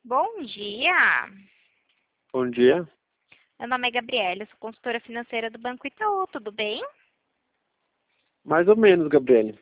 Bom dia. Bom dia. Meu nome é Gabriela, sou consultora financeira do Banco Itaú, tudo bem? Mais ou menos, Gabriele.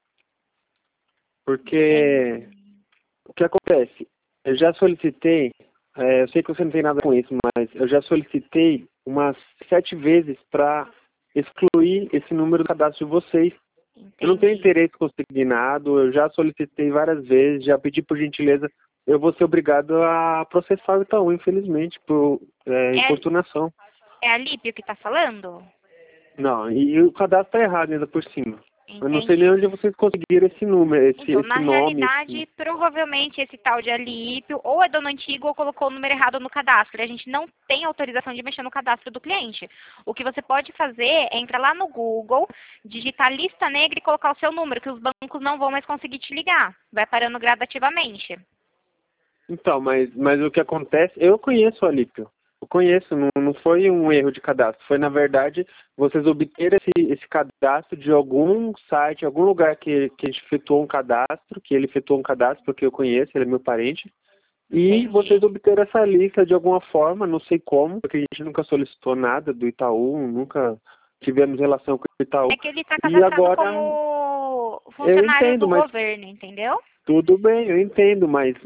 Porque o que acontece? Eu já solicitei, eu sei que você não tem nada com isso, mas eu já solicitei umas 7 vezes para excluir esse número do cadastro de vocês. Eu não tenho Entendi. interesse consignado, eu já solicitei várias vezes, já pedi por gentileza, eu vou ser obrigado a processar o Itaú, infelizmente, por É, importunação. é a Lípio que está falando? Não, e o cadastro está errado ainda por cima. Eu não sei nem Entendi. onde vocês conseguiram esse número, Então, na esse nome. realidade, provavelmente esse tal de Alípio ou é dono antigo ou colocou o número errado no cadastro. E a gente não tem autorização de mexer no cadastro do cliente. O que você pode fazer é entrar lá no Google, digitar lista negra e colocar o seu número, que os bancos não vão mais conseguir te ligar. Vai parando gradativamente. Então, mas o que acontece, eu conheço o Alípio. Eu conheço, não foi um erro de cadastro. Foi, na verdade, vocês obteram esse cadastro de algum site, algum lugar que a gente efetuou um cadastro, que ele efetuou um cadastro, porque eu conheço, ele é meu parente. E Entendi. vocês obteram essa lista de alguma forma, não sei como, porque a gente nunca solicitou nada do Itaú, nunca tivemos relação com o Itaú. É que ele está E cadastrado agora, como eu funcionário entendo, do mas governo, entendeu? tudo bem, eu entendo, mas